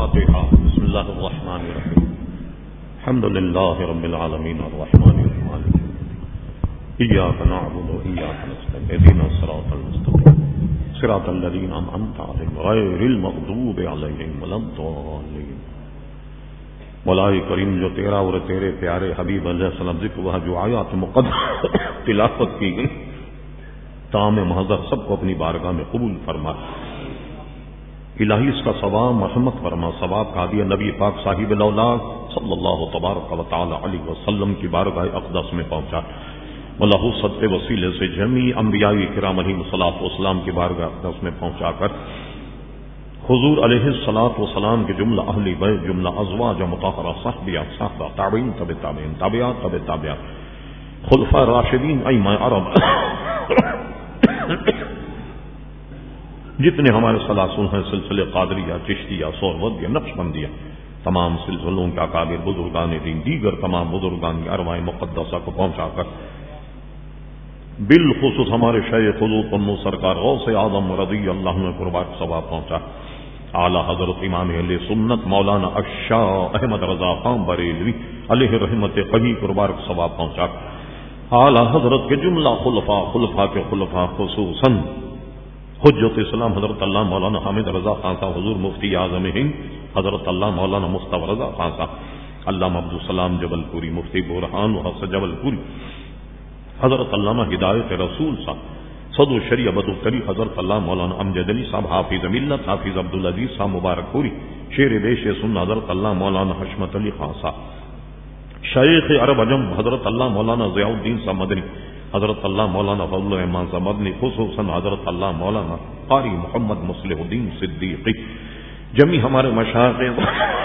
الفاتحة. بسم الله الرحمن الرحيم. الحمد لله رب العالمين الرحمن الرحيم. إياك نعبد وإياك نستعين اهدنا الصراط المستقيم صراط الذين أنعمت عليهم غير المغضوب عليهم ولا الضالين. مولا کریم جو تیرا اور تیرے پیارے حبیب علیہ السلام ذکر وہاں جو آیات مقدس تلاوت کی گئی تمام محضر سب کو اپنی بارگاہ میں قبول فرما. الہی اس کا ثواب مرحمت فرما. ثواب کا دیا نبی پاک صاحب الاولاد صلی اللہ تبارک و تعالی علیہ وسلم کی بارگاہ اقدس میں پہنچا. واللہ صدق وسیلے سے جمیع انبیاء کرام علیہ الصلوۃ والسلام کی بارگاہ اقدس میں پہنچا کر حضور علیہ الصلوۃ والسلام کے جملہ اہل بیت جملہ ازواج مطہرہ صحابہ صحابہ تابعین تبع تابعین تابعات تبع تابعات خلفاء راشدین ائمہ عرب جتنے ہمارے سلاسل ہیں سلسلے قادریہ چشتیہ سہروردیہ نقشبندیہ تمام سلسلوں کے اکابر بزرگان دین دیگر تمام بزرگان کی ارواح مقدسہ کو پہنچا کر بالخصوص ہمارے شیخ حضور پنو سرکار غوث اعظم رضی اللہ عنہ قربان ثواب پہنچا. اعلی حضرت امام اہل سنت مولانا الشاہ احمد رضا خان بریلوی علیہ رحمت قہی قربان ثواب پہنچا. اعلی حضرت کے جملہ خلفاء کے خلفاء خصوصاً حجت اسلام حضرت اللہ مولانا حامد رضا خان صاحب حضور مفتی اعظم ہند حضرت اللہ مولانا مصطفی رضا خان صاحب علامہ عبدالسلام جبل پوری مفتی برہان حسن جبل پوری حضرت علامہ ہدایت رسول صاحب صدر شریع بدوتری حضرت اللہ مولانا امجد علی صاحب حافظ ملت حافظ عبدالعزیز صاحب مبارک پوری شیر بیش سن حضرت اللہ مولانا حشمت علی خان صاحب شیخ عرب عجم حضرت اللہ مولانا ضیاء الدین صاحب مدنی حضرت اللہ مولانا فضل الرحمان صاحب مدنی خصوصاً حضرت اللہ مولانا قاری محمد مصلح الدین صدیقی جمی ہمارے مشائخ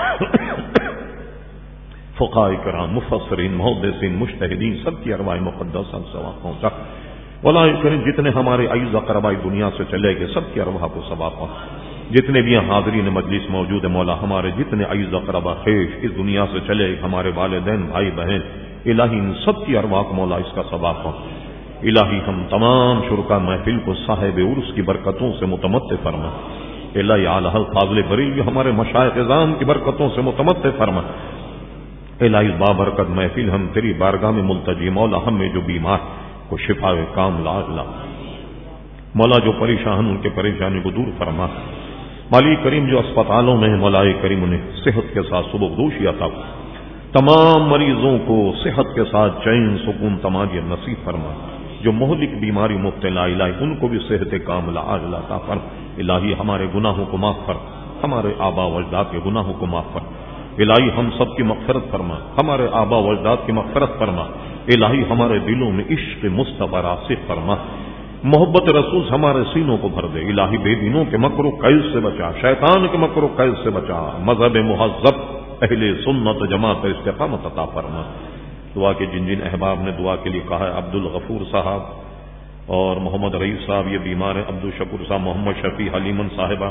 فقہاء کرام مفسرین محدثین مجتہدین سب کی ارواح مقدسہ ثواب پہنچا. واللہ کریم جتنے ہمارے عزیز اقرباء دنیا سے چلے گئے سب کی ارواح کو ثواب پہنچا. جتنے بھی حاضرین مجلس موجود ہیں مولا ہمارے جتنے عزیز اقرباء خیش اس دنیا سے چلے ہمارے والدین بھائی بہن الہی ان سب کی ارواح کو مولا اس کا ثواب پہنچا. الہی ہم تمام شرکا محفل کو صاحب عرس کی برکتوں سے متمتع فرما. الہی اعلی فاضل بریلوی ہمارے مشائخ اعظام کی برکتوں سے متمتع فرما. الہی بابرکت محفل ہم تیری بارگاہ میں ملتجی مولا ہم میں جو بیمار کو شفا کاملہ لا مولا جو پریشان ان کے پریشانی کو دور فرما. مالی کریم جو اسپتالوں میں مولا کریم انہیں صحت کے ساتھ سبکدوشی عطا تمام مریضوں کو صحت کے ساتھ چین سکون تمادی نصیب فرما. جو مہلک بیماری مبتلا الہی ان کو بھی صحت کاملہ عاجلہ عطا فرما. الہی ہمارے گناہوں کو معاف کر ہمارے آبا و اجداد کے گناہوں کو معاف کر. الہی ہم سب کی مغفرت فرما ہمارے آبا و اجداد کی مغفرت فرما. الہی ہمارے دلوں میں عشق مصطفی راسخ فرما. محبت رسول ہمارے سینوں کو بھر دے. الہی بے دینوں کے مکر و قید سے بچا شیطان کے مکر و قید سے بچا. مذہب مہذب اہل سنت جماعت استقامت عطا فرما. دعا کے جن جن احباب نے دعا کے لیے کہا ہے عبد الغفور صاحب اور محمد رئیس صاحب یہ بیمار ہیں. عبد الشکور صاحب محمد شفیع حلیمن صاحبہ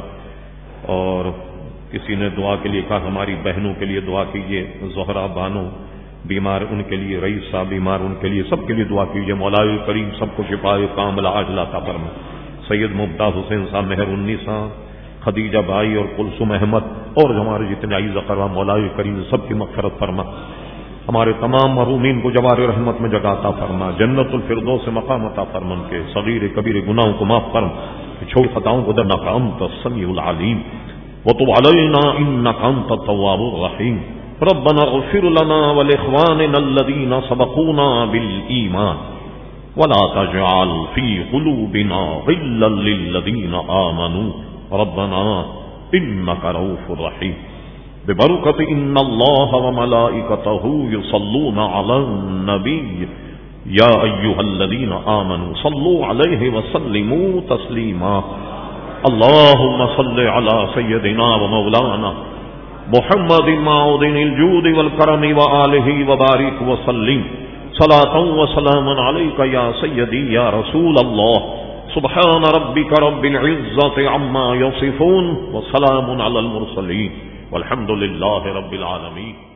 اور کسی نے دعا کے لیے کہا ہماری بہنوں کے لیے دعا کیجیے. زہرا بانو بیمار ان کے لیے رئیس صاحب بیمار ان کے لیے سب کے لیے دعا کیجیے. مولا کریم سب کو شفا کاملہ عاجلہ عطا فرما. سید ممتاز حسین صاحب مہر النساء خدیجہ بھائی اور کلثوم احمد اور ہمارے جتنے عزیز اقرباء مولا کریم سب کی مغفرت فرما. ہمارے تمام محرومین کو جوار رحمت میں جگہ عطا فرما. جنت الفردوس سے مقام عطا فرما. ان کے صغیر کبیر گناہوں کو معاف فرما. چھوٹی خطاؤں کو درنا انت السمیع العلیم وتب علینا انک انت التواب الرحیم. ربنا اغفر لنا ولاخواننا الذین سبقونا بالایمان ولا تجعل فی قلوبنا غلا للذین آمنوا ربنا انک رؤوف رحیم. ببرکت ان اللہ وملائکتہ یصلون علی النبی یا ایھا الذین آمنوا صلوا علیہ وسلموا تسلیما. اللهم صل على سيدنا ومولانا محمد معدن الجود والكرم وآله وبارك وسلم صلاة وسلاما عليك يا سيدي يا رسول الله. سبحان ربك رب العزة عما يصفون وسلام على المرسلين والحمد لله رب العالمين.